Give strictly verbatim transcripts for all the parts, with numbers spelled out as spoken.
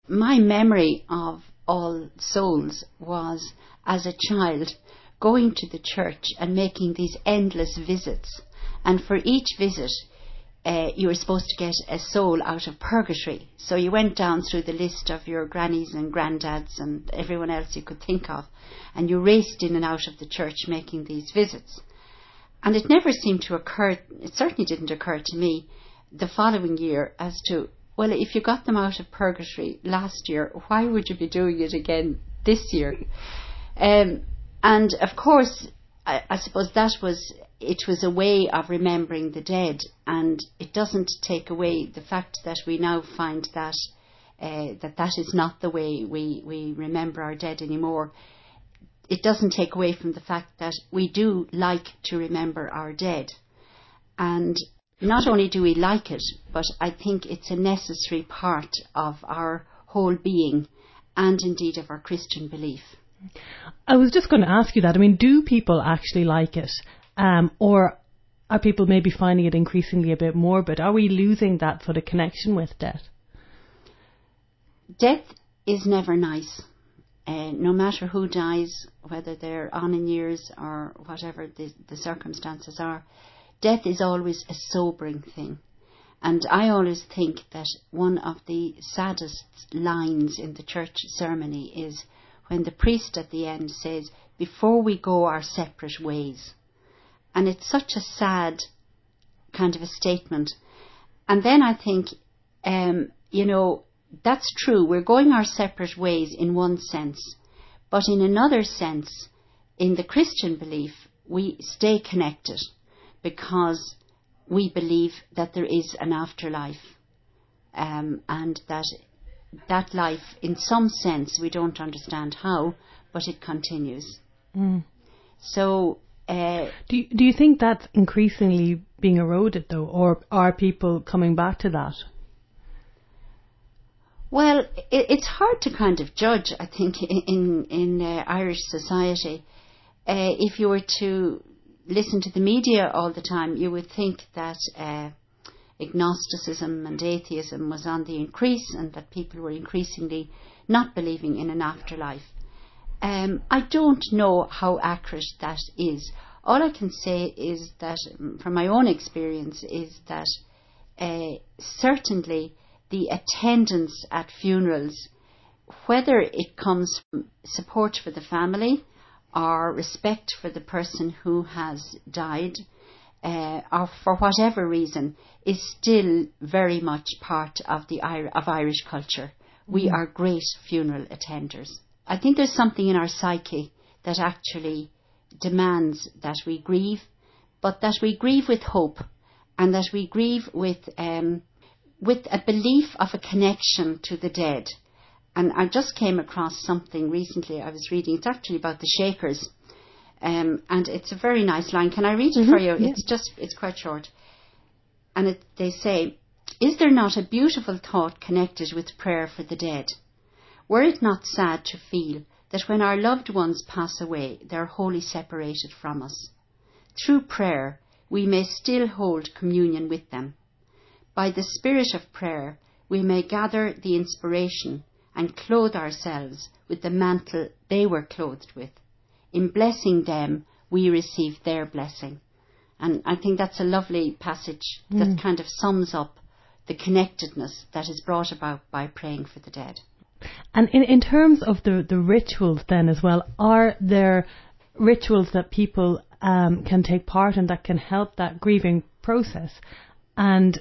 My memory of All Souls was, as a child, going to the church and making these endless visits. And for each visit, uh, you were supposed to get a soul out of purgatory. So you went down through the list of your grannies and granddads and everyone else you could think of, and you raced in and out of the church making these visits. And it never seemed to occur, it certainly didn't occur to me the following year as to, well, if you got them out of purgatory last year, why would you be doing it again this year? Um, and of course, I, I suppose that was, it was a way of remembering the dead, and it doesn't take away the fact that we now find that uh, that that is not the way we, we remember our dead anymore. It doesn't take away from the fact that we do like to remember our dead. And not only do we like it, but I think it's a necessary part of our whole being and indeed of our Christian belief. I was just going to ask you that. I mean, do people actually like it? Um, or are people maybe finding it increasingly a bit morbid? Are we losing that sort of connection with death? Death is never nice. Uh, no matter who dies, whether they're on in years or whatever the, the circumstances are, death is always a sobering thing. And I always think that one of the saddest lines in the church ceremony is when the priest at the end says, "Before we go our separate ways." And it's such a sad kind of a statement. And then I think, um, you know, that's true. We're going our separate ways in one sense. But in another sense, in the Christian belief, we stay connected because we believe that there is an afterlife, um, and that that life, in some sense, we don't understand how, but it continues. Mm. So, uh, do you, do you think that's increasingly being eroded, though, or are people coming back to that? Well, it, it's hard to kind of judge, I think, in in uh, Irish society. Uh, if you were to listen to the media all the time, you would think that uh, agnosticism and atheism was on the increase and that people were increasingly not believing in an afterlife. Um, I don't know how accurate that is. All I can say is that, from my own experience, is that uh, certainly the attendance at funerals, whether it comes from support for the family or respect for the person who has died, uh, or for whatever reason, is still very much part of the of Irish culture. Mm. We are great funeral attenders. I think there's something in our psyche that actually demands that we grieve, but that we grieve with hope, and that we grieve with um, with a belief of a connection to the dead. And I just came across something recently I was reading. It's actually about the Shakers. Um, and it's a very nice line. Can I read it mm-hmm, for you? Yeah. It's just, it's quite short. And it, they say, "Is there not a beautiful thought connected with prayer for the dead? Were it not sad to feel that when our loved ones pass away, they're wholly separated from us? Through prayer, we may still hold communion with them. By the spirit of prayer, we may gather the inspiration and clothe ourselves with the mantle they were clothed with. In blessing them, we receive their blessing." And I think that's a lovely passage mm. that kind of sums up the connectedness that is brought about by praying for the dead. And in, in terms of the, the rituals then as well, are there rituals that people um, can take part in that can help that grieving process? And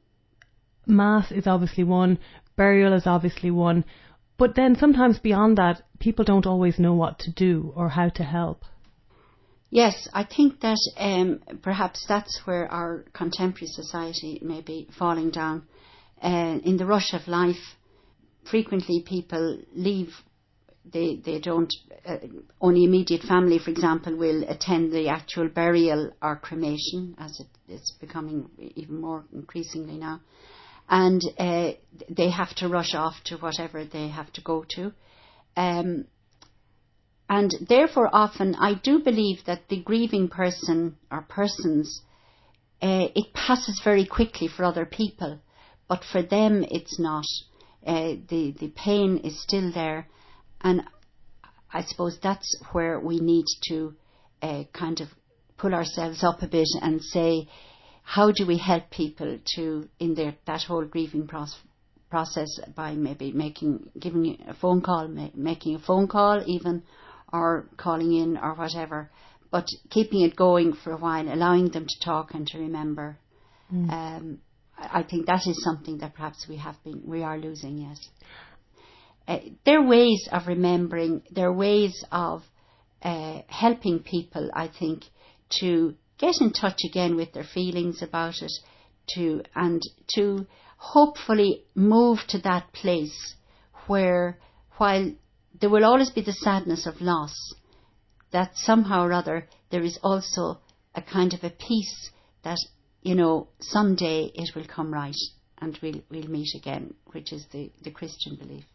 Mass is obviously one, burial is obviously one, but then sometimes beyond that, people don't always know what to do or how to help. Yes, I think that um, perhaps that's where our contemporary society may be falling down. Uh, in the rush of life, frequently people leave, they, they don't, uh, only immediate family, for example, will attend the actual burial or cremation, as it, it's becoming even more increasingly now. And uh, they have to rush off to whatever they have to go to. Um, and therefore often I do believe that the grieving person or persons, uh, it passes very quickly for other people, but for them it's not. Uh, the the pain is still there, and I suppose that's where we need to uh, kind of pull ourselves up a bit and say, how do we help people to in their that whole grieving process? process by maybe making, giving a phone call, ma- making a phone call even, or calling in or whatever, but keeping it going for a while, allowing them to talk and to remember. Mm. Um, I think that is something that perhaps we have been, we are losing, yes. Uh, there are ways of remembering, there are ways of uh, helping people, I think, to get in touch again with their feelings about it, to and to hopefully move to that place where, while there will always be the sadness of loss, that somehow or other there is also a kind of a peace that, you know, someday it will come right and we'll we'll meet again, which is the, the Christian belief.